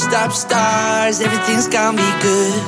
washed up stars, everything's gonna be good.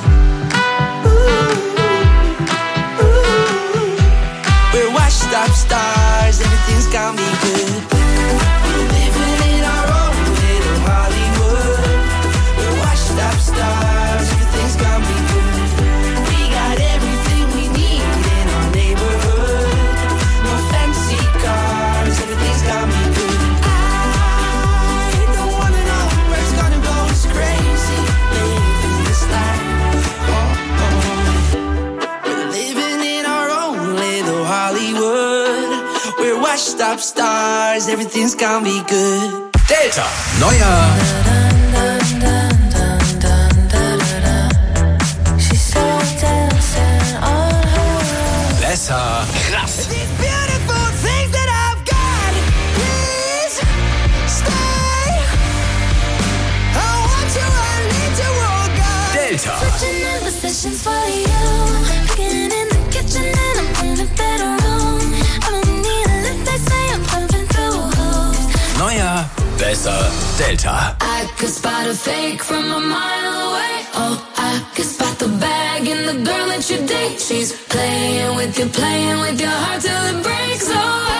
We're washed up stars, everything's gonna be good. We're living in our own little Hollywood. We're washed up stars, everything's gonna be good. We got everything we need in our neighborhood. No fancy cars, everything's gonna be good. I don't wanna know where it's gonna go, it's crazy living this life. Oh, oh. We're living in our own little Hollywood. We're washed up stars, everything's gonna be good. Delta, neuer besser krass. Delta. Neuer, besser Delta. I could spot a fake from a mile away. Oh, I could spot the bag in the girl that you date. She's playing with your heart till it breaks. Oh,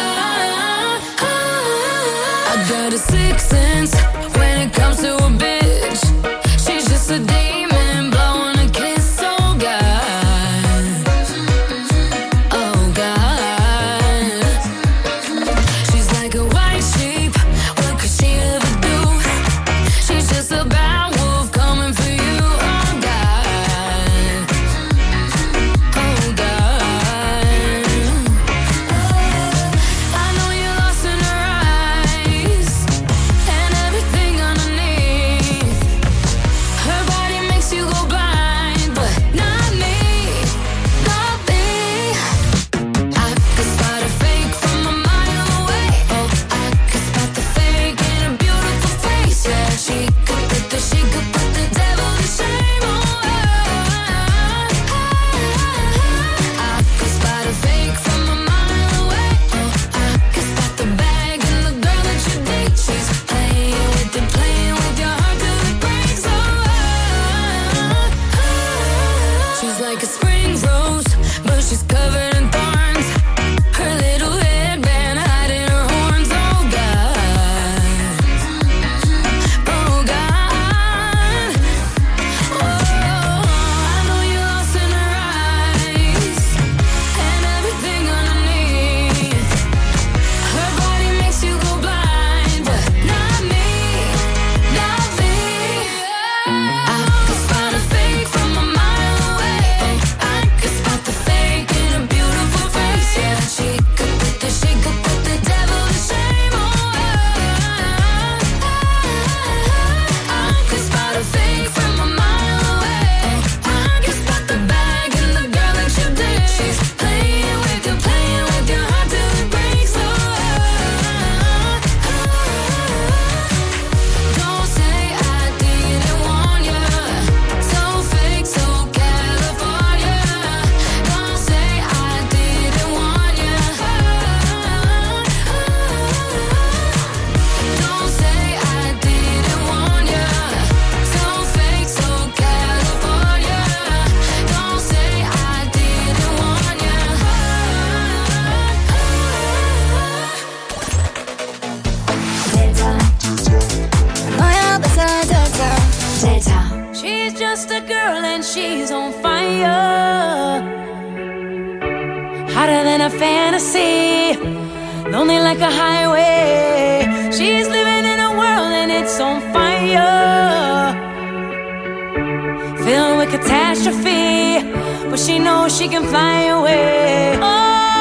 I got a sixth sense when it comes to a bitch. She's just a demon blowing a kiss. Oh God, oh God. She's like a white sheep. What could she ever do? She's just a bad wolf coming for you. Oh God, oh God. I know you're lost in her eyes and everything underneath. Her body makes you go blind, but not me, not me. I could spot a fake from a mile away. Oh, I could spot the fake in a beautiful face. Yeah, she could put the devil to shame. Oh, I could spot a fake from a mile away. Oh, I could spot the bag in the girl that you date. She's playing with your heart till it breaks. Oh, she's like a spring rose, but she's covered in thorns. Her little headband hiding her horns. Oh God, oh God. Oh, I know you're lost in her eyes and everything underneath. Her body makes you go blind, but not me, not me. I could spot a fake from a mile away. Oh, I could spot the fake in a beautiful face. Yeah, she could put the devil to shame. Oh, I could spot a fake from a mile away. Oh, I could spot the bag in the girl that you date. She's playing with your heart till it breaks. Oh, don't say I didn't warn you. So fake, so California. Don't say I didn't warn you. Don't say I didn't warn you. So fake, so California. Don't say I didn't warn you. Delta. She's just a girl and she's on fire. Hotter than a fantasy, lonely like a highway. She's living in a world and it's on fire, filled with catastrophe, but she knows she can fly away. Oh,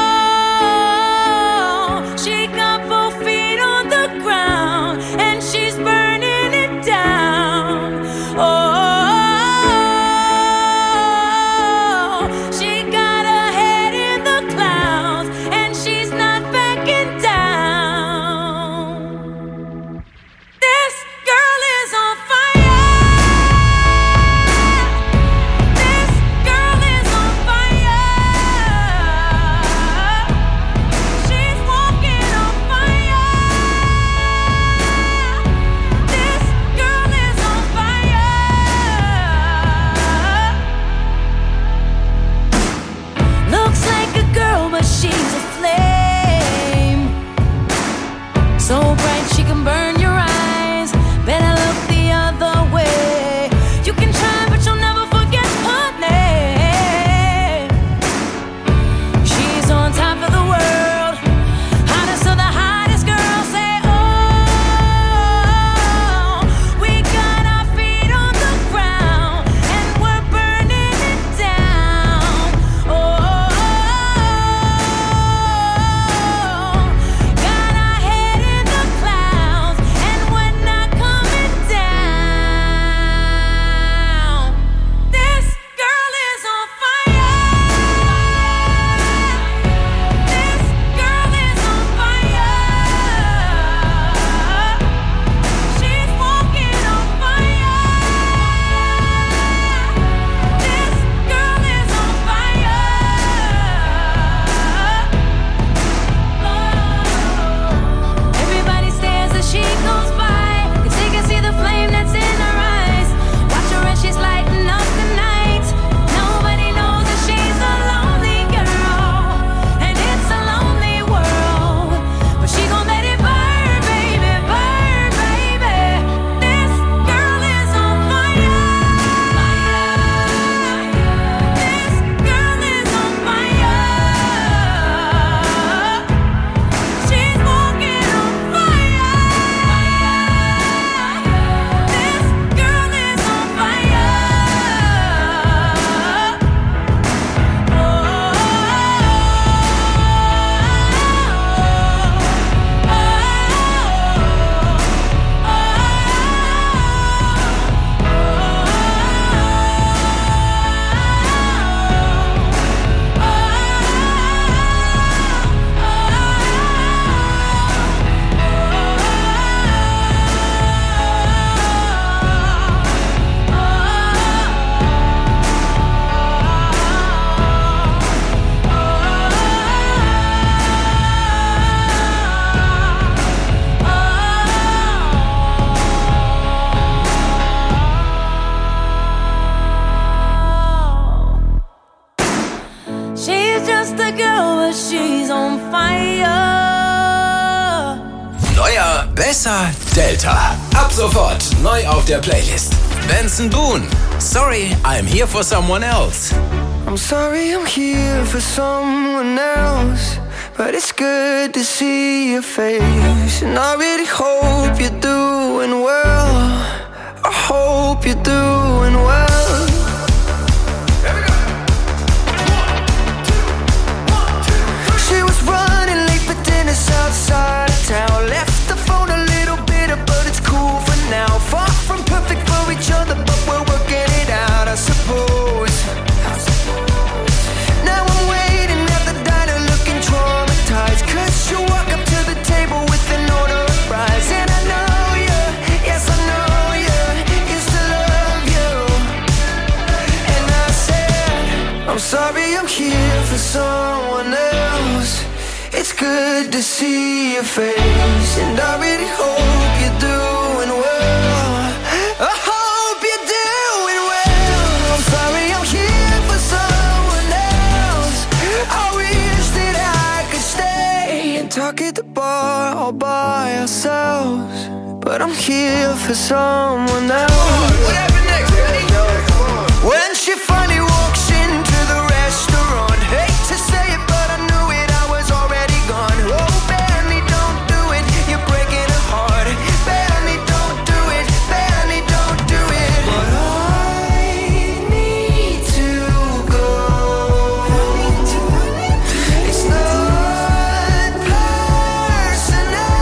she got both feet on the ground and she's burning it down. Oh, she got her head in the clouds and she's not backing down. This girl is on fire. This girl is on fire. just a girl, but she's on fire. Neuer, besser, Delta. Ab sofort neu auf der Playlist. Benson Boone. Sorry, I'm here for someone else. I'm sorry I'm here for someone else, but it's good to see your face. And I really hope you're doing well. I hope you're doing well. She was running late for dinner outside of town. Left the phone a little bitter, but it's cool for now. Far from perfect for each other, but we're working it out, I suppose. Now I'm waiting at the diner looking traumatized, 'cause you walk up to the table with an order of fries. And I know you, yes I know you, used to love you. And I said, I'm sorry I'm here for someone else. It's good to see your face, and I really hope you're doing well. I hope you're doing well. I'm sorry I'm here for someone else. I wish that I could stay and talk at the bar all by ourselves, but I'm here for someone else. What happened next, Daddy? When she finally walks into the restaurant, hate to say it, but I knew it, I was already gone. Oh, Benny, don't do it, you're breaking her heart. Benny, don't do it, Benny, don't do it. But I need to go. It's not personal.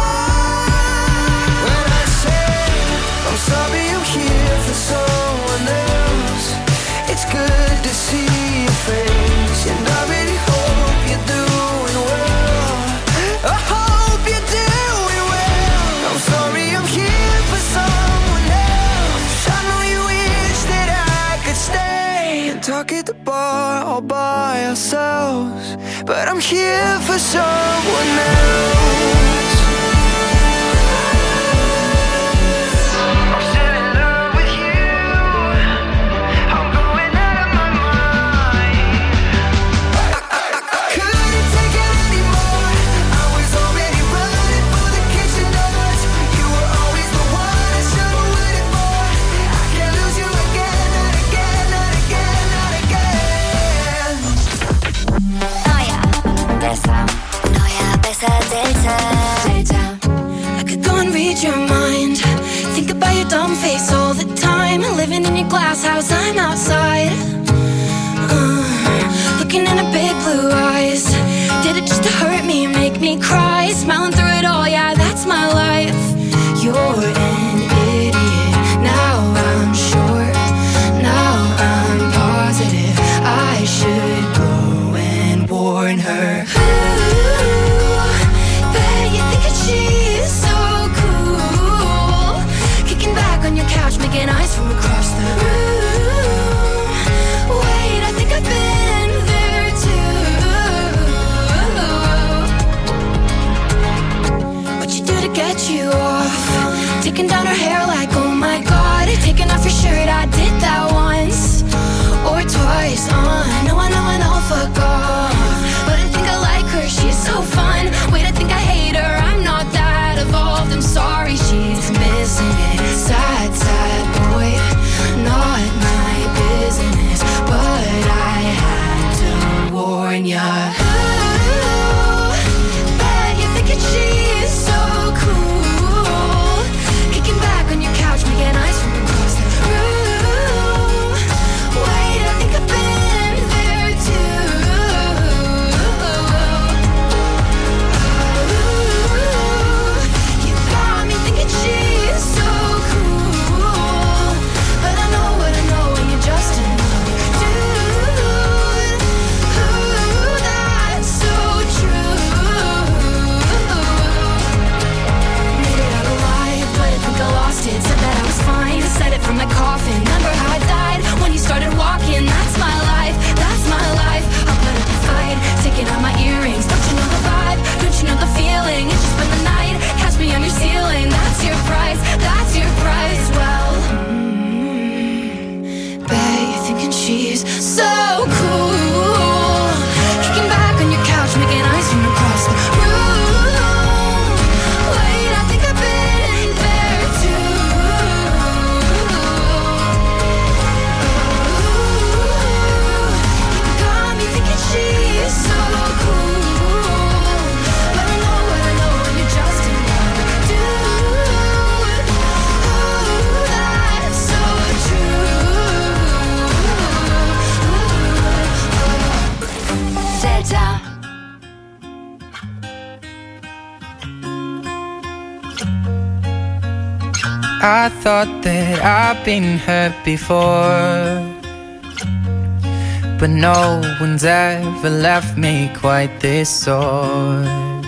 When I say I'm sorry I'm here for someone else, it's good to see your face, and I really hope you're doing well. I hope you're doing well. I'm sorry I'm here for someone else. I know you wish that I could stay and talk at the bar all by ourselves, but I'm here for someone else. I'm still in love with you. I'm going out of my mind. I couldn't take it anymore. I was already running for the kitchen doors. You were always the one I should have waited for. I can't lose you again, not again, not again, not again. Neuer, besser Delta. I could go and read your mind, think about your dumb face all the time. Living in your glass house, I'm outside. Looking in her big blue eyes. Did it just to hurt me, make me cry? Smiling through it all, yeah, that's my life. You're an idiot, now I'm sure. Now I'm positive I should go and warn her. Ooh, bet you think that she's so cool. Kicking back on your couch, making eyes from across the room. Wait, I think I've been there too. What you do to get you off? Taking down her hair like, oh my god. Taking off your shirt, I did that once or twice. I know, fuck off. But I think I like her, she's so fun. Wait, I think I hate her, I'm not that evolved. I'm sorry, she's missing it. Sad, sad boy, not my business, but I had to warn ya. Ooh, bet you think that she's so cool. Kicking back on your couch, making eyes from across the room. Wait, I think I've been there too. You got me thinking she's so cool, but I know what I know, and you're just another dude. Ooh, that's so true. Made it out alive, but I think I lost it. Said that I was fine, Delta. I thought that I've been hurt before, but no one's ever left me quite this sore.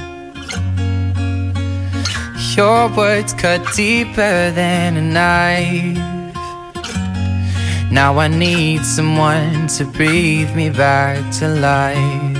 Your words cut deeper than a knife. Now I need someone to breathe me back to life.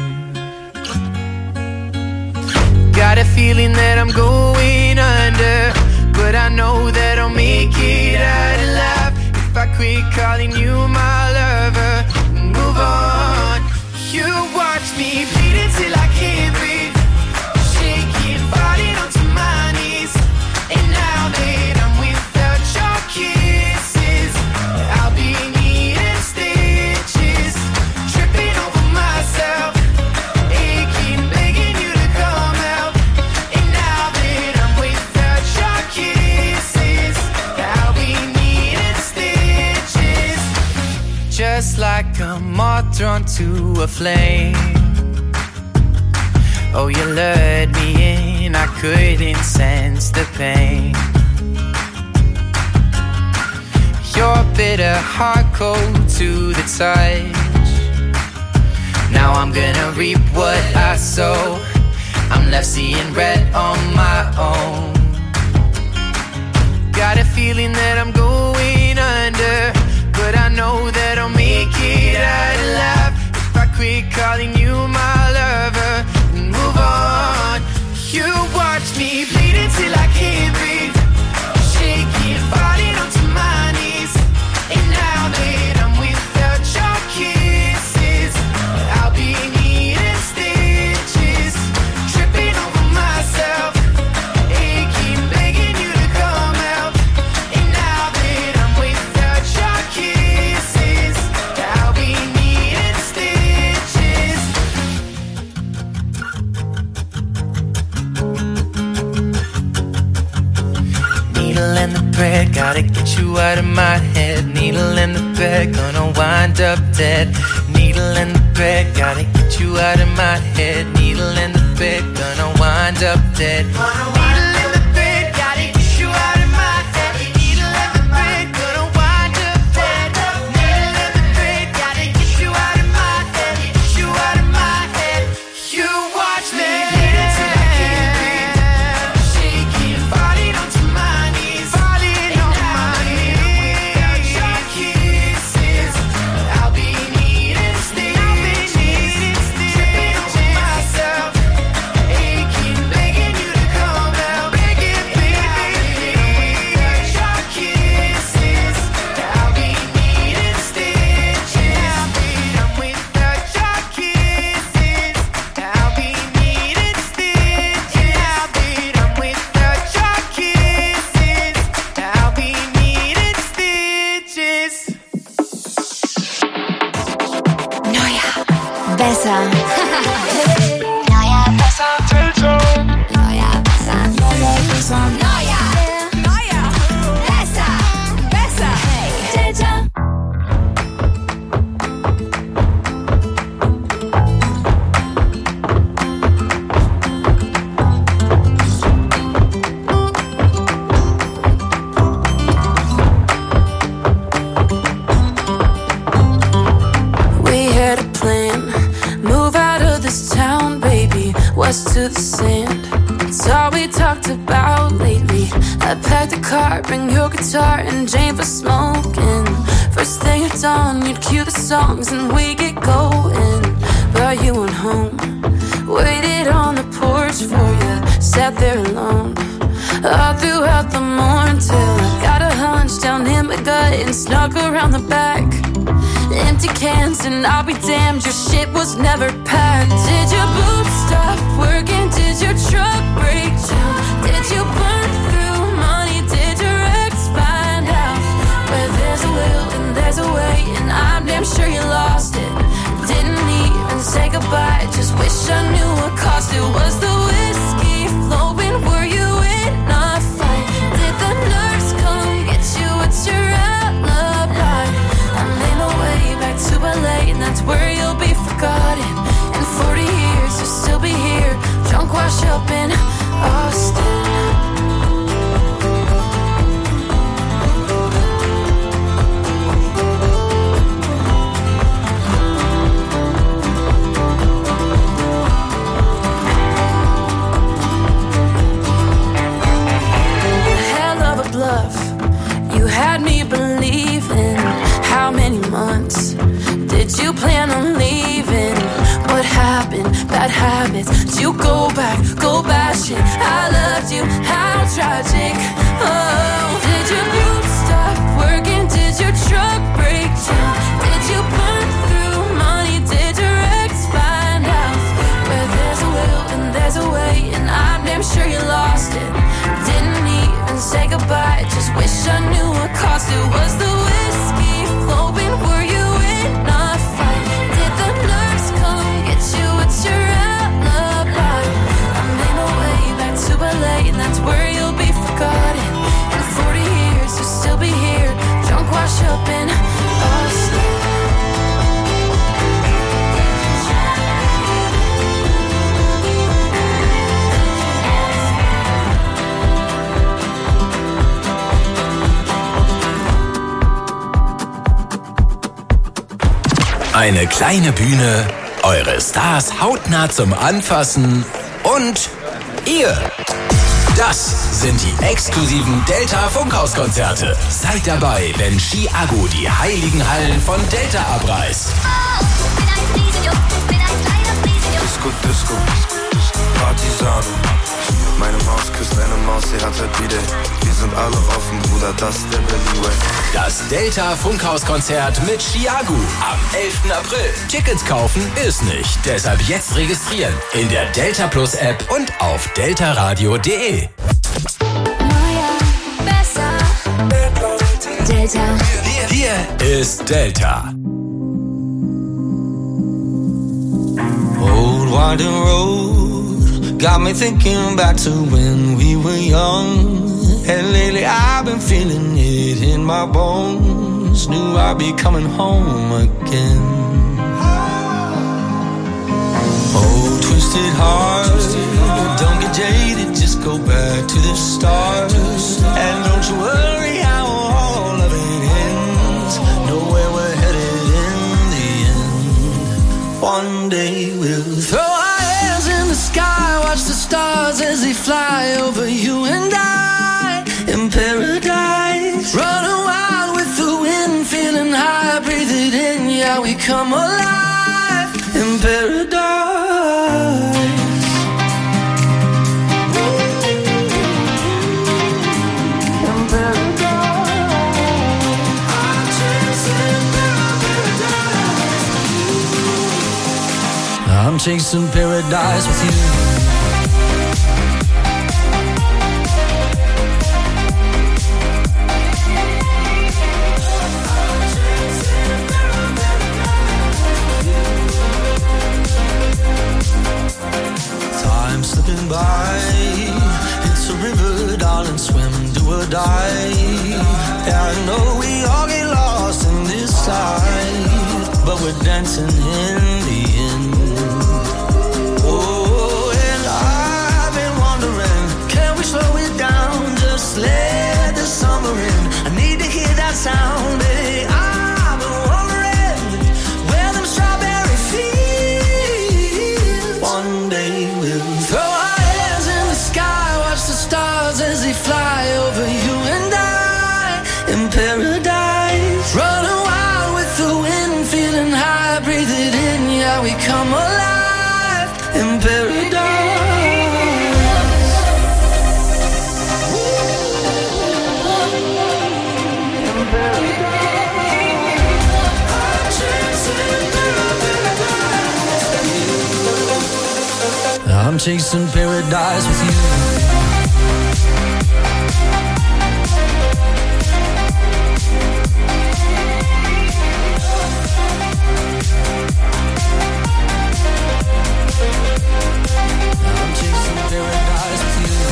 Got a feeling that I'm going under, but I know that I'll make it out alive if I quit calling you my lover and move on. You watch me bleed until I can't breathe, shaking, falling onto my knees. And now that I'm without your kisses, I'll be needing stitches, tripping over myself, aching, begging you to come out. And now that I'm without your kisses, I'll be needing stitches, just like a moth drawn to a flame. Oh, you lured me in, I couldn't sense the pain. Your bitter heart cold to the touch. Now I'm gonna reap what I sow. I'm left seeing red on my own. Got a feeling that I'm going under, but I know that I'll make it out alive if I quit calling you my lover and move on. You watch me bleed until I can't breathe, shaking, falling onto my knees. And now that I'm without your kisses, I'll be needing stitches, tripping over myself, aching, begging you to come out. And now that I'm without your kisses, I'll be needing stitches. Needle in the thread, gotta get you out of my head. Needle in the thread, gonna wind up dead. Needle in the thread, gotta get you out of my head. Needle in the thread, gonna wind up dead. Needle in the thread, gotta get you out of my head. Needle in the thread, gonna wind up dead. Needle in the thread, gotta get you out of my head. Get you out of my head. You watch me bleed until I can't breathe, shaking, falling onto my knees, falling on my knees. Without your kisses, I'll be needing stitches, tripping over myself, aching, begging you to come out, begging, baby. Without your kisses, I'll be needing stitches. I'm without your kisses, I'll be needing stitches. I'm without your kisses, I'll be needing stitches. Neuer, besser. Neuer, besser. Neuer, besser. Neuer, besser. Delta. We had a plan, move out of this town, baby, west to the sand. It's all we talked about lately. I packed a car, bring your guitar and Jane for smoking. First thing at dawn, you'd cue the songs and we get going. But you went home, waited on the porch for you, sat there alone all throughout the morning till I got a hunch down in my gut and snuck around the back. Empty cans and I'll be damned, your shit was never packed. Did your boots stop working? Did your truck break down? Did you burn through money? Did your ex find out? Where there's a will and there's a way, and I'm damn sure you lost it. Didn't even say goodbye, just wish I knew what cost it. Was the whiskey flowing? Were you in a fight? Did the nurse come get you? What's your alibi? I made my way back to LA, and that's where you'll be forgotten. And for bad habits. Did you go back, go bad shit? I loved you, how tragic. Oh, did your boots stop working? Did your truck break down? Did you burn through money? Did your ex find out? Where there's a will and there's a way, and I'm damn sure you lost it. Didn't even say goodbye, just wish I knew what cost it. Was the whiskey flowing? Were you in a fight? Did the nurse come get you? What's your alibi? I made my way back to LA, and that's where you'll be forgotten. In 40 years you'll still be here, drunk, wash up in us. Eine kleine Bühne, eure Stars hautnah zum Anfassen und ihr. Das sind die exklusiven Delta Funkhauskonzerte. Seid dabei, wenn Chiago die heiligen Hallen von Delta abreißt. Disco, Disco, Partisan. Meine Maus küsst eine Maus, sie hat halt wieder. Wir sind alle offen, Bruder, das ist der Berlin Way. Das Delta Funkhauskonzert mit Chiago am 11. April. Tickets kaufen ist nicht, deshalb jetzt registrieren in der Delta Plus App und auf deltaradio.de. Neuer, besser. Delta. Hier ist Delta. Old winding road got me thinking back to when we were young. And lately I've been feeling it in my bones. Knew I'd be coming home again. Oh, twisted heart, don't get jaded, just go back to the start. And don't you worry how all of it ends. Know where we're headed in the end. One day we'll throw our hands in the sky, watch the stars as they fly over you and I. In paradise, running wild with the wind, feeling high, breathe it in, yeah, we come alive. In paradise. In paradise. I'm chasing paradise. I'm chasing paradise with you. Slipping by, it's a river, darling, swim, do or die. Yeah, I know we all get lost in this life, but we're dancing in the end. Oh, and I've been wondering, can we slow it down, just let the summer in. I need to hear that sound, baby. I've been wondering where them strawberry fields. One day we'll throw our hands in the sky, watch the stars as they fly over you and I. In paradise, running wild with the wind, feeling high, breathe it in, yeah, we come alive. In paradise. In paradise. I'm chasing paradise with you. I'm chasing paradise with you.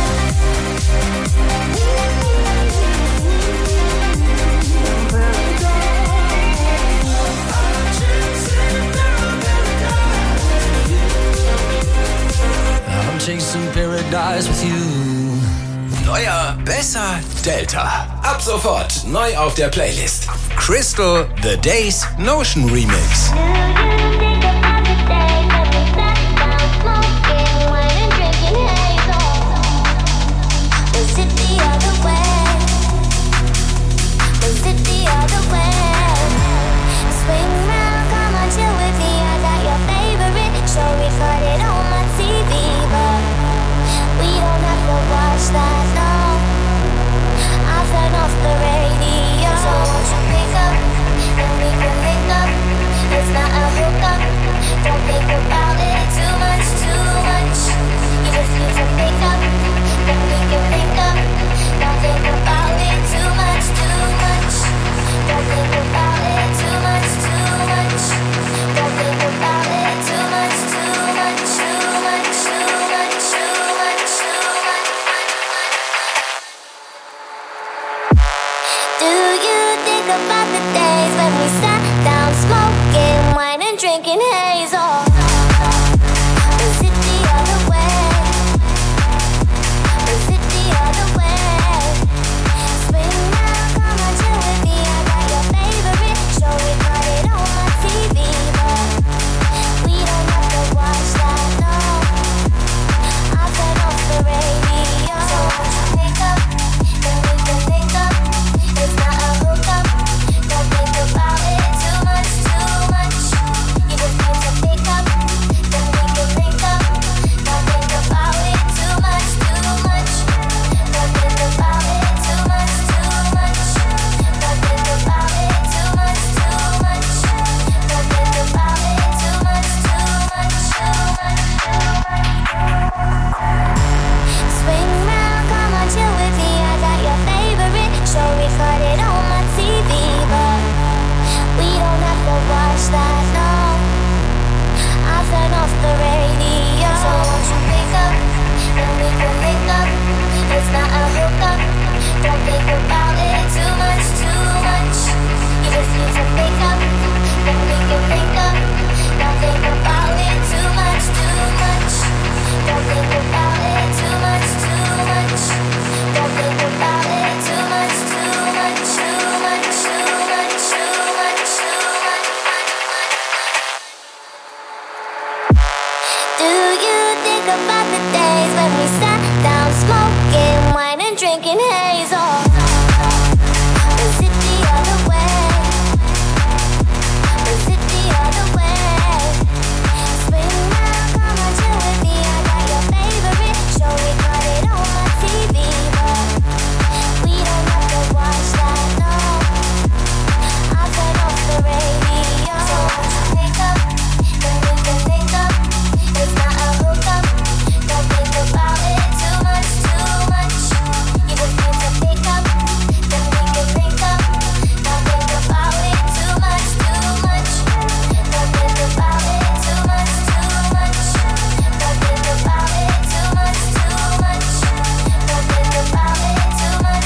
I'm chasing paradise with you. Neuer, besser, Delta. Ab sofort neu auf der Playlist. Crystal, The Days, Notion Remix. Swing round, come on, chill with me. I got your favorite. Show me. Don't think about it too much. You just need to pick up, then we can link up. Don't think about it too much. Don't think about it too much. Don't think about it too much. Do you think about the days when we sat down smoking wine and drinking haze? Or is it the other way? Is it the other way? Swing round, come on, chill with me. I got your favorite show, we got it on my TV, but we don't have to watch that, no. I'll turn off the radio. So won't you pick up, then we can link up. It's not a hookup. Don't think about it too much. You just need to pick up, then we can link up. Don't think about it too much. Don't think about it too much. Don't think about it too much. Don't think about it too much. Swing round, come on, chill with me. I got your favorite show, we got it on my TV, but we don't have to watch that, no. I'll turn off the radio. So won't you pick up, then we can link up. It's not a hookup. Don't think about it too much. You just need to pick up, then we can link up. Don't think about it too much. Don't think about it too much. Don't think about it too much. Do you think about the days when we sat down smoking wine and drinking haze? Or is it the other way? Is it the other way? Swing round, come on, chill with me. I got your favorite show, we got it on my TV, but we don't have to watch that, no. I'll turn off the radio. So won't you pick up, then we can link up. It's not a hookup. Don't think about it too much. You just need to pick up, then we can link up. Don't think about it too much. Don't think about it too much. Don't think about it too much. Don't think about it too much.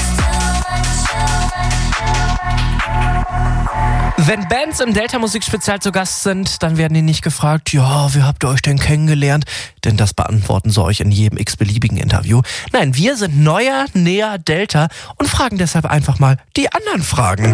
Wenn Bands im Delta-Musik-Spezial zu Gast sind, dann werden die nicht gefragt, ja, wie habt ihr euch denn kennengelernt? Denn das beantworten sie euch in jedem x-beliebigen Interview. Nein, wir sind neuer, näher Delta und fragen deshalb einfach mal die anderen Fragen.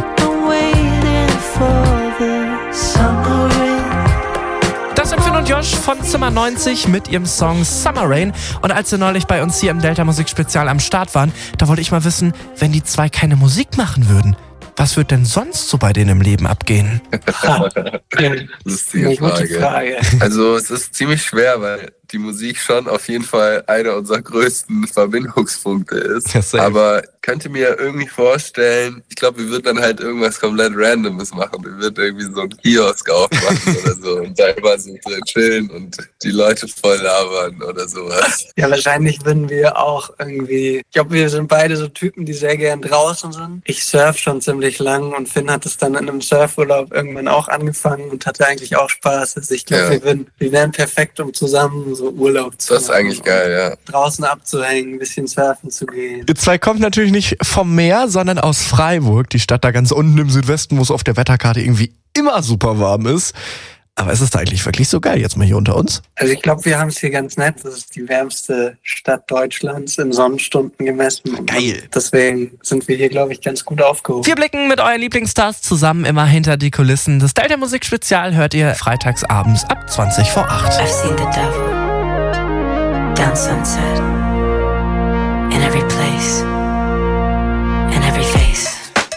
Das sind Finn und Josh von Zimmer 90 mit ihrem Song Summer Rain. Und als sie neulich bei uns hier im Delta-Musik-Spezial am Start waren, da wollte ich mal wissen, wenn die zwei keine Musik machen würden, was wird denn sonst so bei denen im Leben abgehen? Lustige Frage. Also es ist ziemlich schwer, weil die Musik schon auf jeden Fall einer unserer größten Verbindungspunkte ist. Ja, aber könnte mir irgendwie vorstellen, ich glaube, wir würden dann halt irgendwas komplett Randomes machen. Wir würden irgendwie so einen Kiosk aufmachen oder so und da immer so drin chillen und die Leute voll labern oder sowas. Ja, wahrscheinlich würden wir auch irgendwie, ich glaube, wir sind beide so Typen, die sehr gern draußen sind. Ich surf schon ziemlich lang und Finn hat es dann in einem Surfurlaub irgendwann auch angefangen und hatte eigentlich auch Spaß. Also ich glaube, wir wären perfekt, um zusammen so Urlaub zu machen. Das ist eigentlich geil, ja. Draußen abzuhängen, ein bisschen surfen zu gehen. Ihr zwei kommt natürlich nicht vom Meer, sondern aus Freiburg, die Stadt da ganz unten im Südwesten, wo es auf der Wetterkarte irgendwie immer super warm ist. Aber ist es da eigentlich wirklich so geil, jetzt mal hier unter uns? Also ich glaube, wir haben es hier ganz nett. Das ist die wärmste Stadt Deutschlands in Sonnenstunden gemessen. Geil. Deswegen sind wir hier, glaube ich, ganz gut aufgehoben. Wir blicken mit euren Lieblingsstars zusammen immer hinter die Kulissen. Das Delta Musik Spezial hört ihr freitags abends ab 20 vor 8. I've seen the devil down sunset in every place, in every face.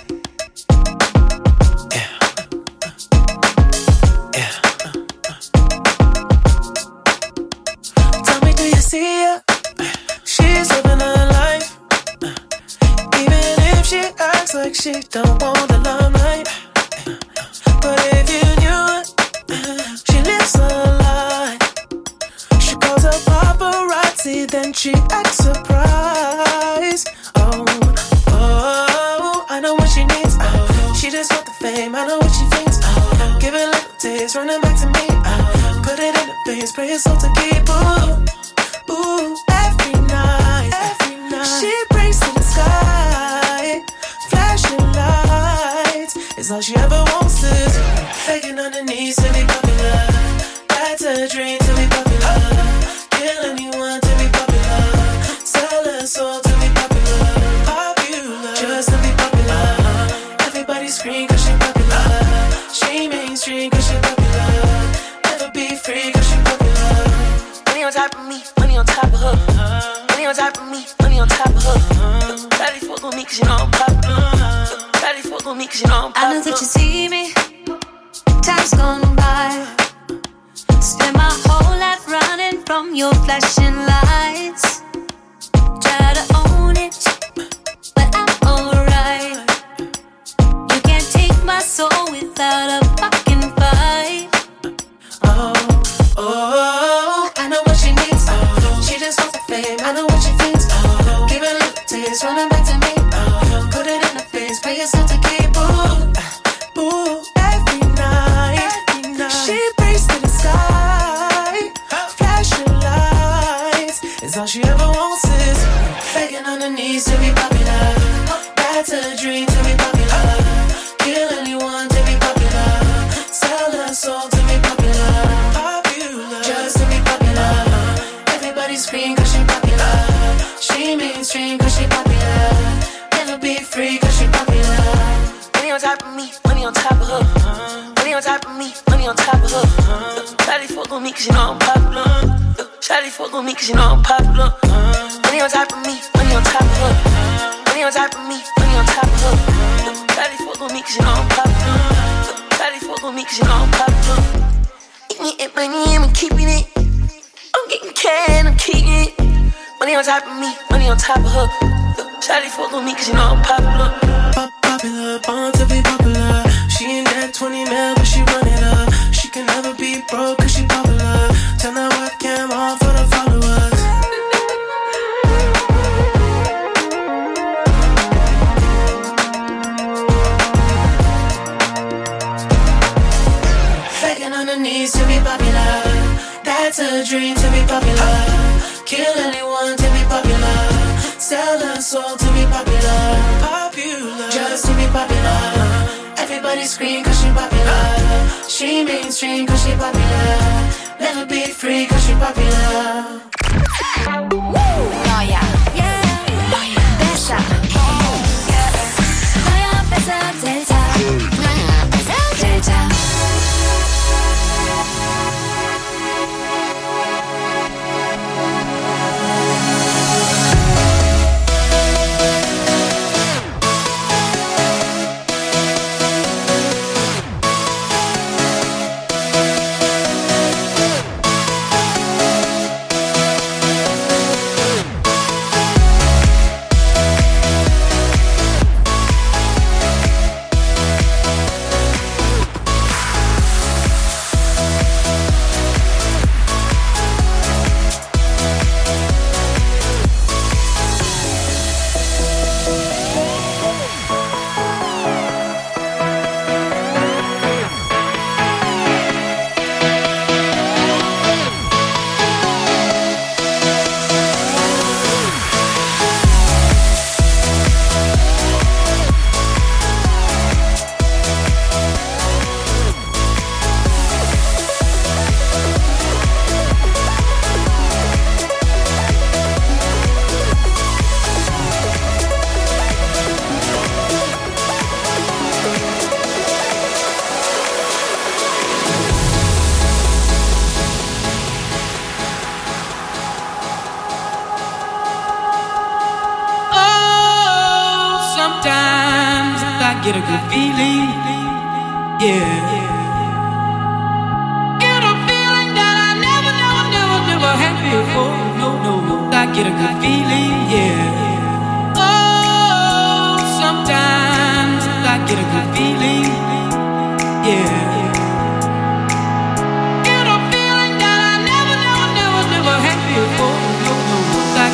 See her, she's living her life. Even if she acts like she don't want the limelight. But if you knew it, she lives her life. when she acts surprised. Oh, oh, I know what she needs. Oh, she just want the fame, I know what she thinks. Oh, give it a little taste, running back to me. Oh, put it in the face, pray your soul to keep. Ooh, ooh, every night, she prays to the sky. Flashing lights is all she ever wants is begging on her knees to be popular. That's a dream to be popular. Kill anyone to be popular. Sell her soul to be popular. Popular, just to be popular. Everybody scream cause she popular. She mainstream cause she popular. Never be free cause she popular. Money on top of me, money on top of her. Money on top of me, money on top of her. Daddy fuck with me cause you know I'm popular. Daddy fuck with me cause you know I'm popular. I know that you see me. Time's gone by. Spend my whole life running from your flashing lights. Try to own it, but I'm alright. You can't take my soul without a fucking fight. Oh, oh, I know what she needs. Oh, she just wants the fame, I know what she thinks. Oh, give it a little taste, running back to me. Oh, put it in the face, pay yourself to keep. Ooh, ooh, every night. She prays to the sky. Flashing lights is all she ever wants is begging on her knees to be popular. That's a dream to be popular. Kill anyone to be popular. Sell her soul to be popular. Popular, just to be popular. Everybody scream cause she popular. She mainstream cause she popular. Never be free cause she popular. Money on top of me, money on top of her. Money on top of me, money on top of her. Shawty fuck with me cause you know I'm popular. Shawty fuck with me cause you know I'm popular. Money on top of me, money on top of her. Money on top of me, money on top of her. Shawty fuck with me cause you know I'm popular. Shawty fuck with me cause you know I'm popular. Eating it, money, I'm keeping it. I'm getting cash, I'm keeping it. Money on top of me, money on top of her. Shawty fuck with me cause you know I'm popular. Popular, born to be popular. She ain't that 20 mil, but she run it up. She can never be broke cause she popular. Turn that webcam on for the followers. Begging on her knees to be popular. That's a dream to be popular. Kill anyone to be popular. Sell her soul to be popular. Popular, just to be popular. Everybody scream cause she popular. She mainstream cause she popular. Never be free cause she popular. Neuer, besser, neuer, besser, Delta, neuer, besser, Delta. Get a good feeling, yeah. Get a feeling that I never had before. No. I get a good feeling, yeah. Oh, sometimes I get a good feeling, yeah. Get a feeling that I never had before. No. I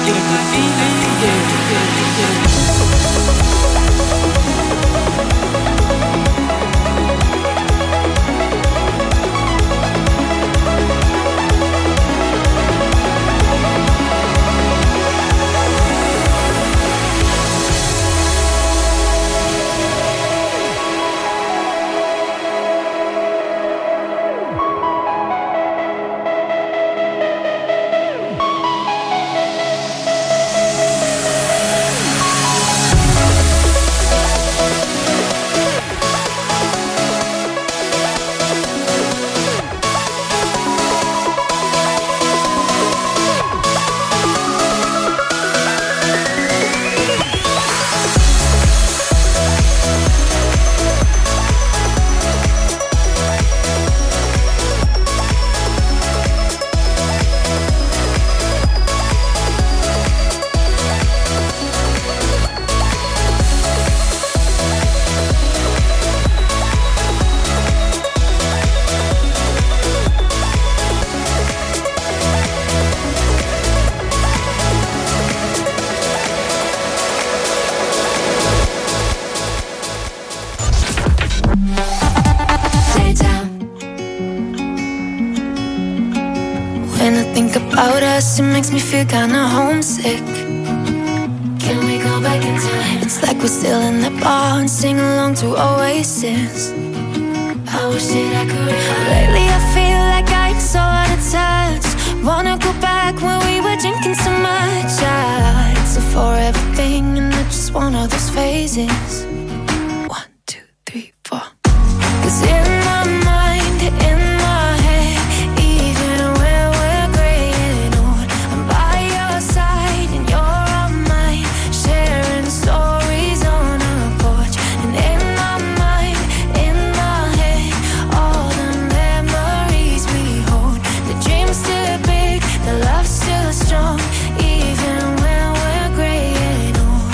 think about us, it makes me feel kinda homesick. Can we go back in time? It's like we're still in the bar and sing along to Oasis. I wish that I could. Lately I feel like I'm so out of touch. Wanna go back when we were drinking so much. It's a forever thing and I just want all those phases. 1, 2, 3, 4. 'Cause in my mind, in my head, even when we're graying old, I'm by your side and you're on mine, sharing stories on a porch. And in my mind, in my head, all the memories we hold. The dream's still big, the love's still strong, even when we're graying old.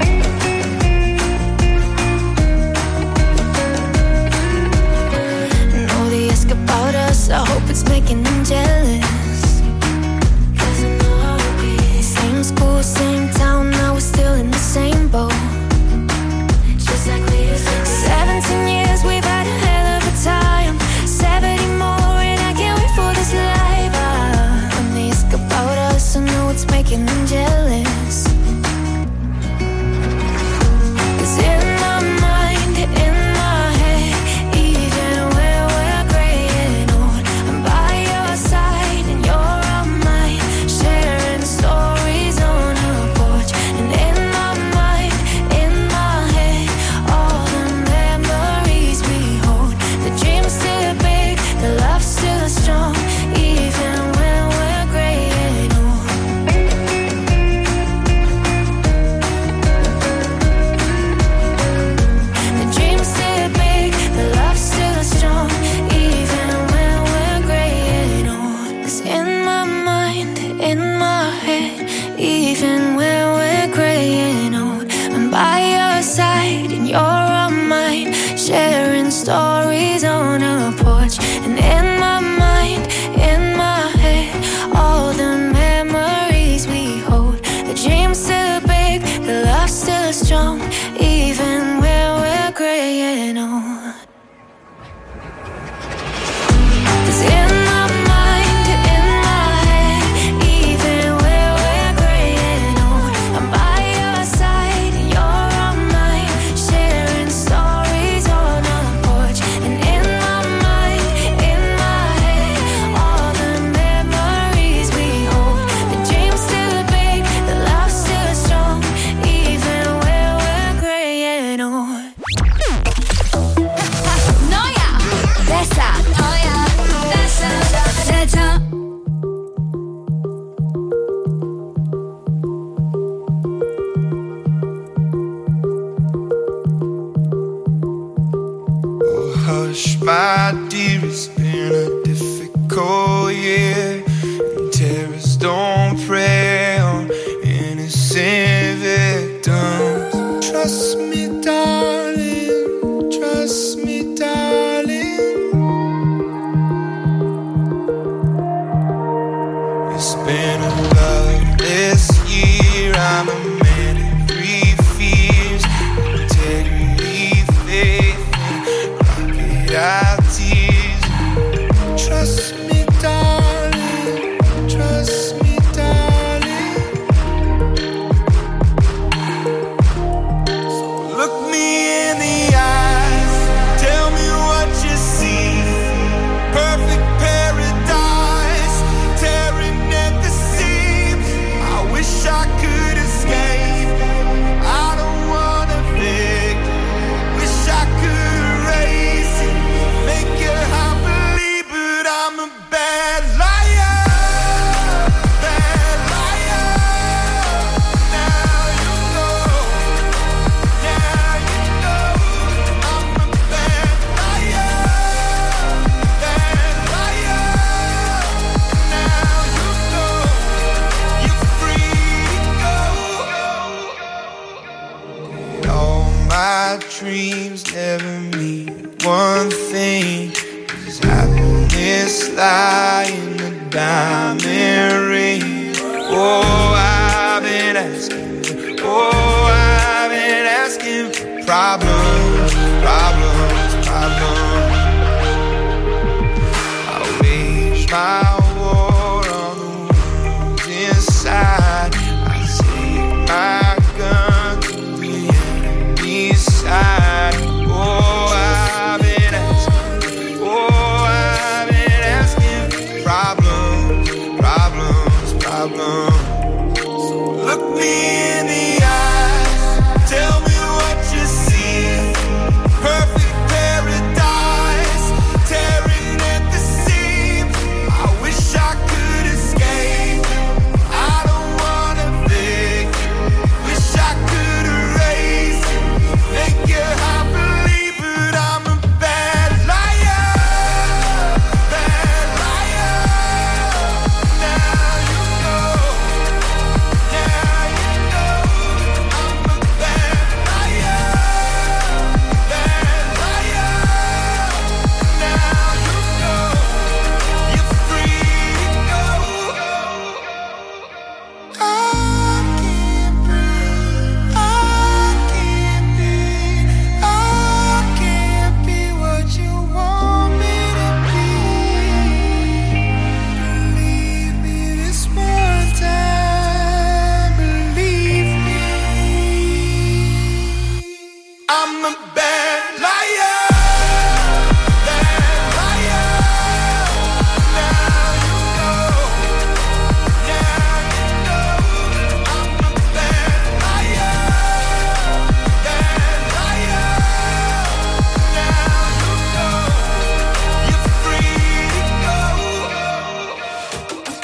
And all they ask about us, I hope it's making them jealous. 'Cause I know how it be. Same school, same town, now we're still in the same boat. Just like we used to be. 17 years, we've had a hell of a time. 70 more and I can't wait for this life. When they ask about us, I know it's making them jealous. 'Cause in my mind, in my head, even when we're graying old, I'm by your side and you're on mine, sharing stories on a porch. And in my mind, in my head, all the memories we hold. The dream's still big, the love's still strong, even when we're graying old. The dream's still big, the love's still strong, even when we're graying old. 'Cause in my mind, in my head, even when we're graying old, I'm by your side and you're on mine, sharing stories on a porch. And in my mind, in my head, all the memories we hold. The dream's still big, the love's still strong, even when we're graying old. 'Cause in my mind, in my head, even when we're graying old, I'm by your side and you're on mine, sharing stories on a porch. And in my mind, in my head, all the memories we hold. The dream's still big, the love's still strong, even when we're graying old. Neuer, besser, neuer, besser, Delta. Oh, hush, my dear, it's been a difficult year. And terrorists don't prey on innocent victims. Trust me, darling, trust me, darling. It's been a loveless year. I'm a man in 3 fears: integrity, faith, and crocodile tears. Trust me, darling, trust me, darling. So look me in the eyes, tell me what you see. Perfect paradise, tearing at the seams. I wish I could escape. I don't wanna fake. Wish I could erase it, make your heart believe, but I'm a bad liar. Bad liar. Now you know. Now you know. I'm a bad liar. Bad liar. Now you know. You're free to go. All my dreams never mean one thing. Is happiness lie in a diamond ring? Oh, I've been asking. Oh, I've been asking for problems, problems, problems. I wage my war on the problem. So look me in the eyes, tell me what you see. Perfect paradise, tearing at the seams. I wish I could escape. I don't wanna think. Wish I could erase, make you happily, but I'm a bad liar. Bad liar. Now you know. Now you know. I'm a bad liar. Bad liar. Now you know. You're free to go. I can't breathe. I can't be what you want me to be. Believe me this one time, believe me. I'm a bad liar. Bad liar. Now you know. Now you know. I'm a bad liar. Bad liar. Now you know. You're free to go.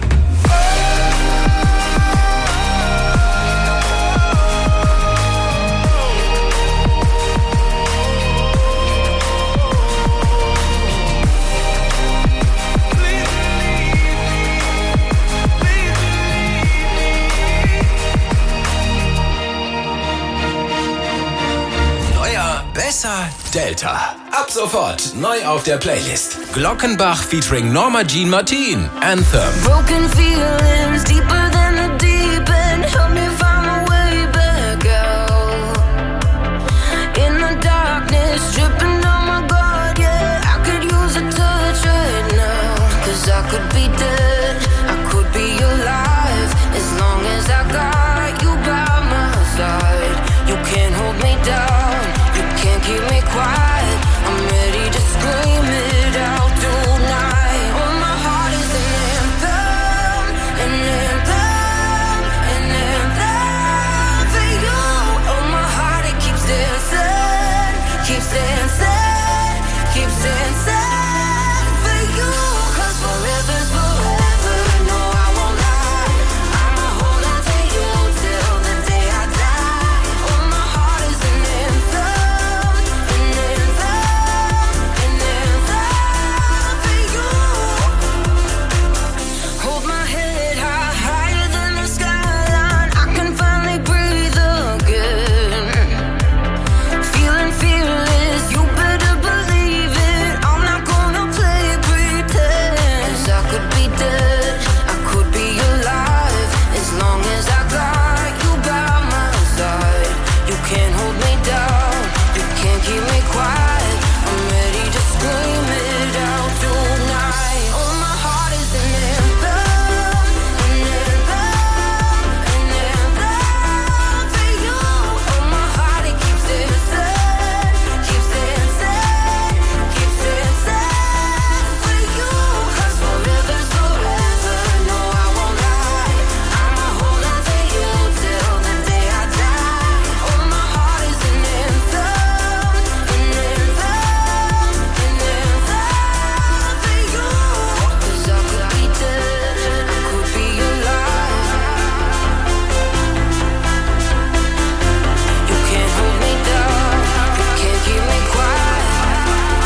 Neuer, besser, Delta. Ab sofort neu auf der Playlist. Glockenbach featuring Norma Jean Martin. Anthem. Broken feelings deeper than the deep end. Help me find my way back out. In the darkness, dripping on my guard, yeah. I could use a touch right now. 'Cause I could be dead, I could be alive. As long as I got you by my side. You can't hold me down, you can't keep me quiet. I'm ready to scream it out tonight. Oh, my heart is an anthem, an anthem, an anthem for you. Oh, my heart, it keeps dancing, keeps dancing, keeps dancing for you. 'Cause forever's forever, no, I won't lie. I'ma hold on to you till the day I die. Oh, my heart is an anthem, an anthem, an anthem for you. Hold my head high, higher than the skyline. I can finally breathe again. Feeling fearless, you better believe it. I'm not gonna play pretend. 'Cause I could be dead, I could be alive. As long as I got you by my side. You can't hold me down, you can't keep me quiet. I'm ready to scream it out tonight. Oh, my heart is an anthem, an anthem, an anthem for you. Oh, my heart, it keeps dancing, keeps dancing, keeps dancing for you. 'Cause forever's forever, no, I won't lie. I'ma hold on to you till the day I die. Oh, my heart is an anthem, an anthem, an anthem for you. 'Cause I could be dead, I could be alive. You can't hold me down, you can't keep me quiet.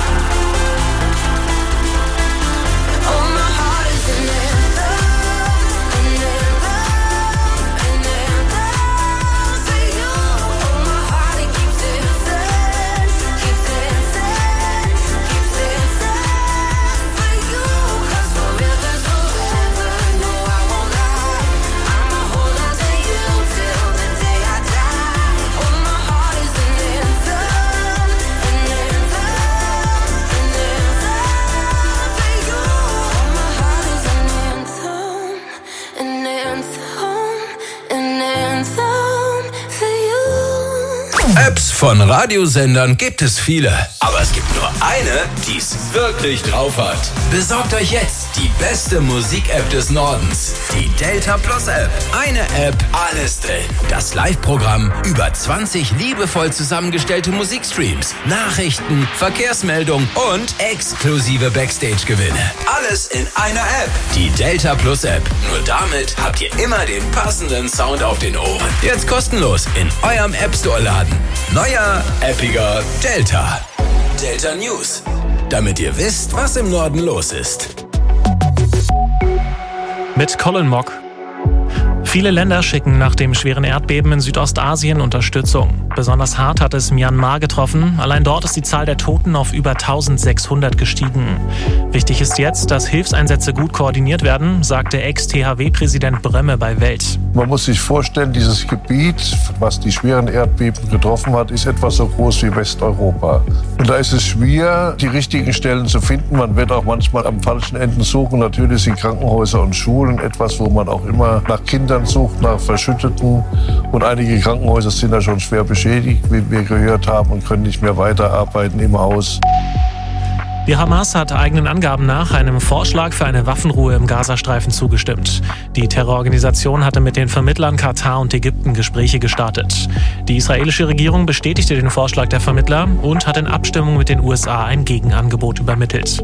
Oh, my heart is an anthem, an anthem, an anthem for you. Oh, my heart, it keeps dancing, keeps dancing, keeps dancing for you. 'Cause forever's forever, no, I won't lie. I'ma hold on to you till the day I die. Oh, my heart is an anthem, an anthem, an anthem for you. Oh, my heart is an anthem, an anthem, an anthem for you. Apps von Radiosendern gibt es viele. Aber es gibt nur eine, die es wirklich drauf hat. Besorgt euch jetzt die beste Musik-App des Nordens. Die Delta Plus App. Eine App, alles drin. Das Live-Programm, über 20 liebevoll zusammengestellte Musikstreams, Nachrichten, Verkehrsmeldungen und exklusive Backstage-Gewinne. Alles in einer App. Die Delta Plus App. Nur damit habt ihr immer den passenden Sound auf den Ohren. Jetzt kostenlos in eurem App Store laden. Neuer, appiger Delta. Delta News. Damit ihr wisst, was im Norden los ist. Mit Colin Mock. Viele Länder schicken nach dem schweren Erdbeben in Südostasien Unterstützung. Besonders hart hat es Myanmar getroffen. Allein dort ist die Zahl der Toten auf über 1600 gestiegen. Wichtig ist jetzt, dass Hilfseinsätze gut koordiniert werden, sagte Ex-THW-Präsident Bremme bei Welt. Man muss sich vorstellen, dieses Gebiet, was die schweren Erdbeben getroffen hat, ist etwa so groß wie Westeuropa. Und da ist es schwer, die richtigen Stellen zu finden. Man wird auch manchmal am falschen Enden suchen. Natürlich sind Krankenhäuser und Schulen etwas, wo man auch immer nach Kindern sucht, nach Verschütteten. Und einige Krankenhäuser sind da schon schwer beschädigt, wie wir gehört haben, und können nicht mehr weiterarbeiten im Haus. Die Hamas hat eigenen Angaben nach einem Vorschlag für eine Waffenruhe im Gazastreifen zugestimmt. Die Terrororganisation hatte mit den Vermittlern Katar und Ägypten Gespräche gestartet. Die israelische Regierung bestätigte den Vorschlag der Vermittler und hat in Abstimmung mit den USA ein Gegenangebot übermittelt.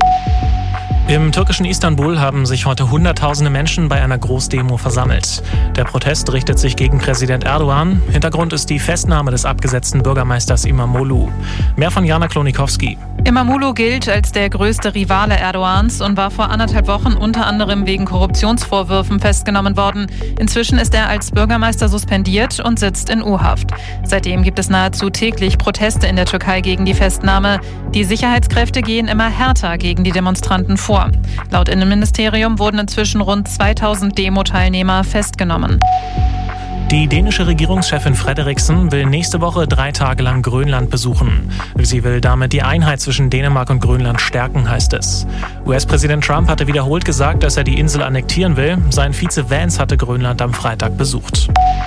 Im türkischen Istanbul haben sich heute Hunderttausende Menschen bei einer Großdemo versammelt. Der Protest richtet sich gegen Präsident Erdogan. Hintergrund ist die Festnahme des abgesetzten Bürgermeisters İmamoğlu. Mehr von Jana Klonikowski. İmamoğlu gilt als der größte Rivale Erdogans und war vor 1,5 Wochen unter anderem wegen Korruptionsvorwürfen festgenommen worden. Inzwischen ist er als Bürgermeister suspendiert und sitzt in U-Haft. Seitdem gibt es nahezu täglich Proteste in der Türkei gegen die Festnahme. Die Sicherheitskräfte gehen immer härter gegen die Demonstranten vor. Laut Innenministerium wurden inzwischen rund 2000 Demo-Teilnehmer festgenommen. Die dänische Regierungschefin Frederiksen will nächste Woche 3 Tage lang Grönland besuchen. Sie will damit die Einheit zwischen Dänemark und Grönland stärken, heißt es. US-Präsident Trump hatte wiederholt gesagt, dass er die Insel annektieren will. Sein Vize Vance hatte Grönland am Freitag besucht.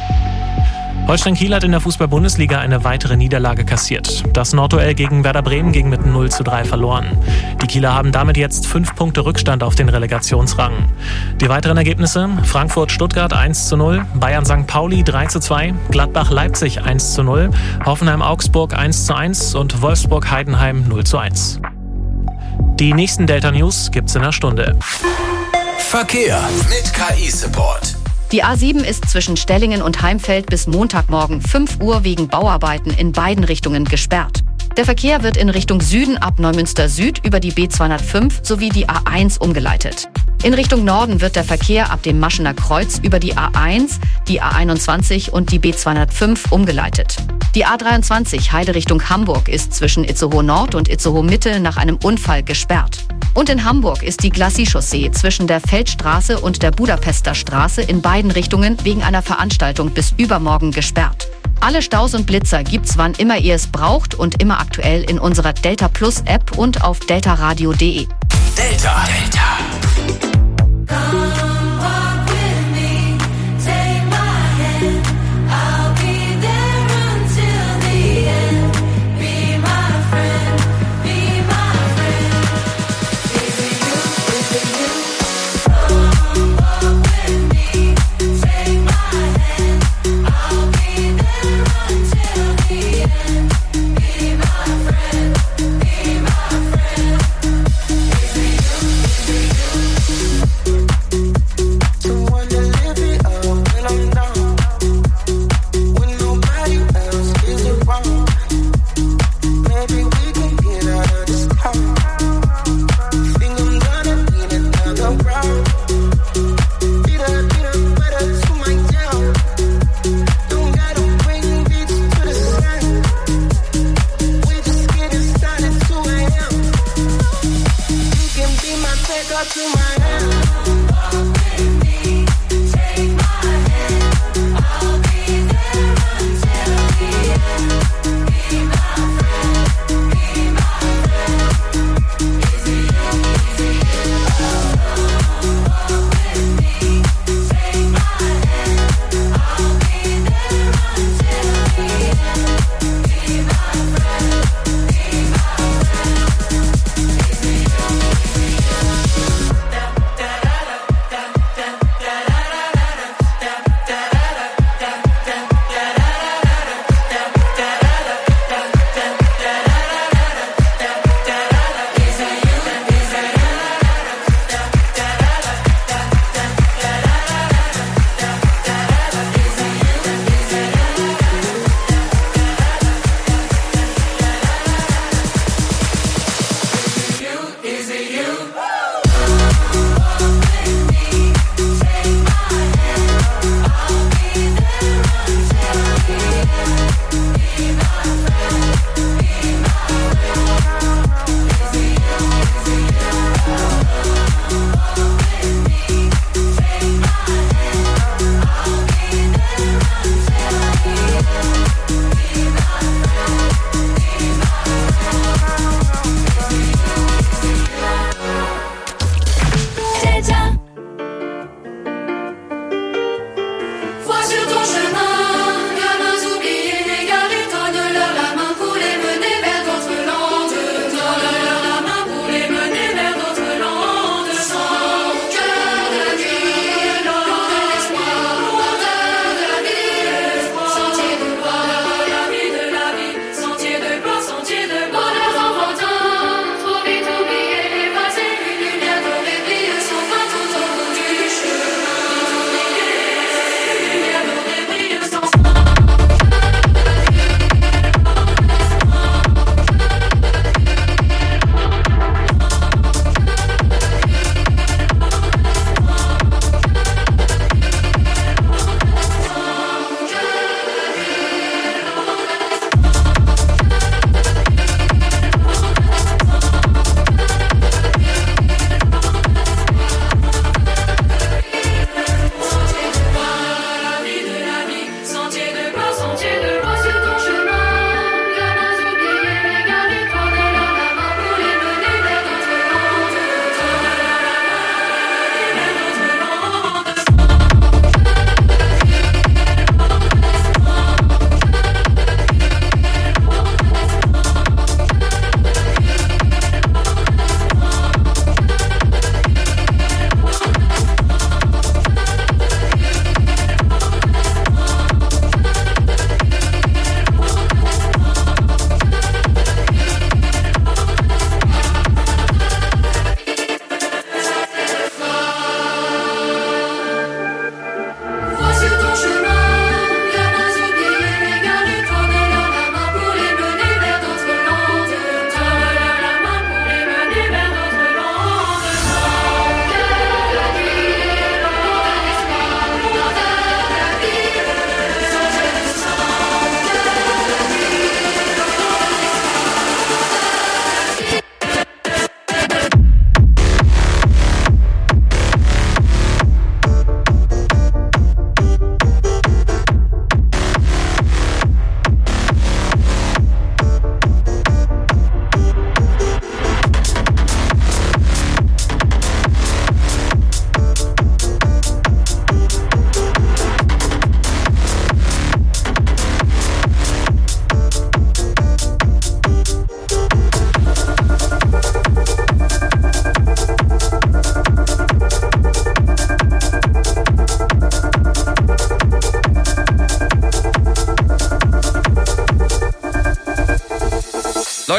Holstein Kiel hat in der Fußball-Bundesliga eine weitere Niederlage kassiert. Das Nordduell gegen Werder Bremen ging mit 0:3 verloren. Die Kieler haben damit jetzt 5 Punkte Rückstand auf den Relegationsrang. Die weiteren Ergebnisse: Frankfurt-Stuttgart 1:0, Bayern-St. Pauli 3:2, Gladbach-Leipzig 1:0, Hoffenheim-Augsburg 1:1 und Wolfsburg-Heidenheim 0:1. Die nächsten Delta News gibt's in einer Stunde. Verkehr mit KI-Support. Die A7 ist zwischen Stellingen und Heimfeld bis Montagmorgen 5 Uhr wegen Bauarbeiten in beiden Richtungen gesperrt. Der Verkehr wird in Richtung Süden ab Neumünster Süd über die B205 sowie die A1 umgeleitet. In Richtung Norden wird der Verkehr ab dem Maschener Kreuz über die A1, die A21 und die B205 umgeleitet. Die A23 Heide Richtung Hamburg ist zwischen Itzehoe Nord und Itzehoe Mitte nach einem Unfall gesperrt. Und in Hamburg ist die Glacis-Chaussee zwischen der Feldstraße und der Budapester Straße in beiden Richtungen wegen einer Veranstaltung bis übermorgen gesperrt. Alle Staus und Blitzer gibt's, wann immer ihr es braucht und immer aktuell in unserer Delta Plus App und auf deltaradio.de. Delta.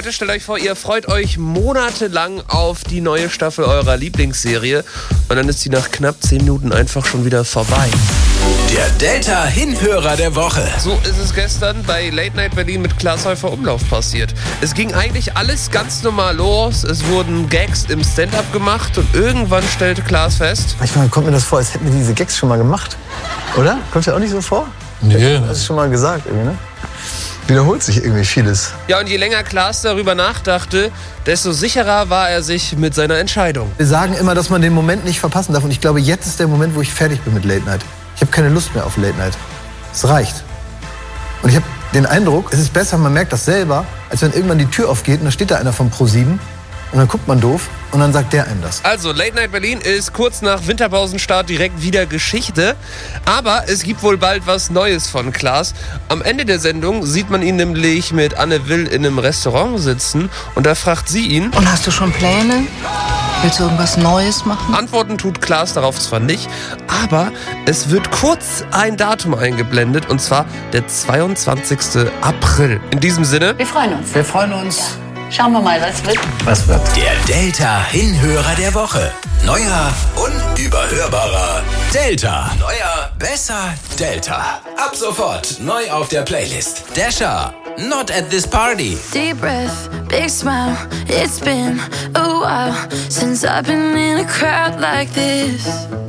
Leute, stellt euch vor, ihr freut euch monatelang auf die neue Staffel eurer Lieblingsserie und dann ist sie nach knapp 10 Minuten einfach schon wieder vorbei. Der Delta-Hinhörer der Woche. So ist es gestern bei Late Night Berlin mit Klaas Häufer Umlauf passiert. Es ging eigentlich alles ganz normal los. Es wurden Gags im Stand-Up gemacht und irgendwann stellte Klaas fest: Manchmal kommt mir das vor, als hätten wir diese Gags schon mal gemacht. Oder? Kommt ja auch nicht so vor? Nee. Das ist schon mal gesagt irgendwie, ne? Wiederholt sich irgendwie vieles. Ja, und je länger Klaas darüber nachdachte, desto sicherer war er sich mit seiner Entscheidung. Wir sagen immer, dass man den Moment nicht verpassen darf. Und ich glaube, jetzt ist der Moment, wo ich fertig bin mit Late Night. Ich habe keine Lust mehr auf Late Night. Es reicht. Und ich habe den Eindruck, es ist besser, man merkt das selber, als wenn irgendwann die Tür aufgeht und da steht da einer von Pro7 und dann guckt man doof und dann sagt der einem das. Also, Late Night Berlin ist kurz nach Winterpausenstart direkt wieder Geschichte. Aber es gibt wohl bald was Neues von Klaas. Am Ende der Sendung sieht man ihn nämlich mit Anne Will in einem Restaurant sitzen und da fragt sie ihn: Und hast du schon Pläne? Willst du irgendwas Neues machen? Antworten tut Klaas darauf zwar nicht, aber es wird kurz ein Datum eingeblendet und zwar der 22. April. In diesem Sinne: Wir freuen uns. Wir freuen uns. Schauen wir mal, was wird. Was wird? Der Delta-Hinhörer der Woche. Neuer, unüberhörbarer Delta. Neuer, besser Delta. Ab sofort neu auf der Playlist. Dasher, Not at This Party. Deep breath, big smile. It's been a while since I've been in a crowd like this.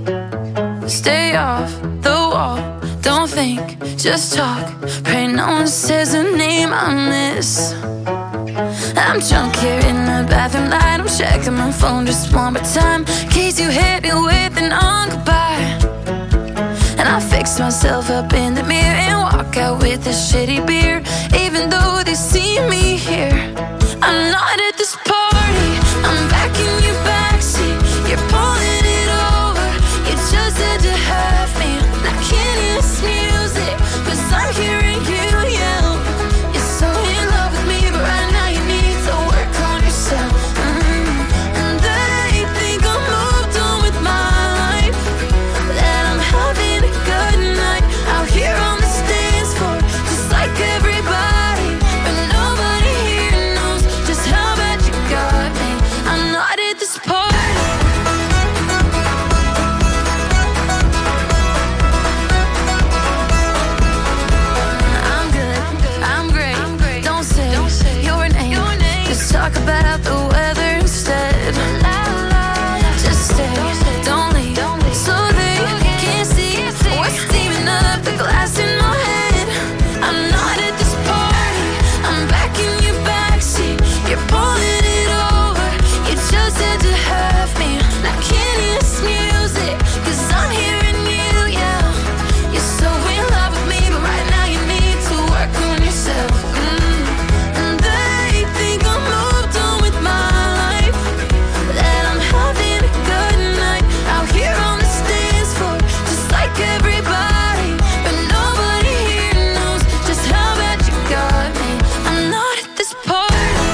Stay off the wall, don't think, just talk. Pray no one says a name I miss. I'm drunk here in the bathroom light. I'm checking my phone just one more time, in case you hit me with an on goodbye. And I fix myself up in the mirror and walk out with this shitty beer. Even though they see me here, I'm not at this party. I'm back in your backseat. You're pulling it over. You just had to have me. I can't hear this music, 'cause I'm hearing you yell. You're so in love with me, but right now you need to work on yourself. And they think I'm moved on with my life, that I'm having a good night out here on the dance floor, just like everybody. But nobody here knows just how bad you got me. I'm not at this party. I'm good, I'm great. Don't say your name. Let's talk about the weather instead. Just stay, don't leave, so they can't see what's steaming up the glass in my head. I'm not at this party. I'm back in your backseat. You're pulling it over. You just had to have me. I can't hear this music, 'cause I'm hearing you yell. You're so in love with me, but right now you need to work on yourself. And they think I'm moved on with my life, that I'm having a good night out here on the dance floor, just like everybody. But nobody here knows just how bad you got me. I'm not at this party.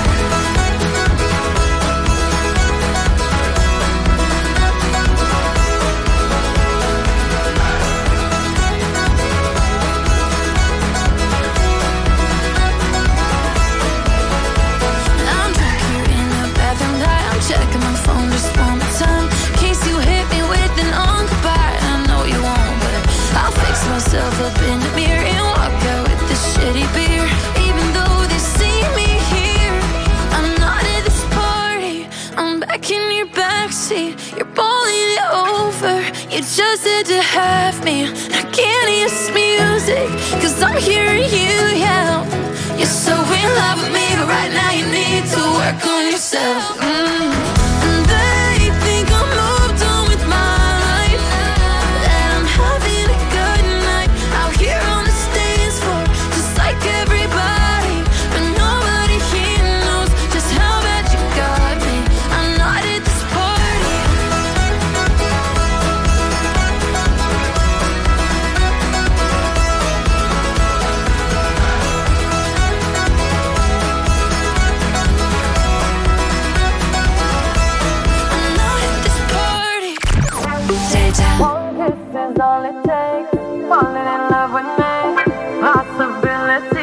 I'm drunk here in the bathroom light. I'm checking my phone just one more time, in case you hit me with an on goodbye. I know you won't, but I'll fix myself up in the mirror and walk out with this shitty beer. Even though they see me here, I'm not at this party. I'm back in your backseat. You're pulling it over. You just had to have me. I can't hear this music, 'cause I'm hearing you yell. You're so in love with me, but right now you need to work on yourself. And they think I'm moved on with my life, that I'm having a good night out here on the dance floor, just like everybody. But nobody here knows just how bad you got me. I'm not at this party. I'm not at this party. One kiss is all it takes. Falling in love with me. Possibility.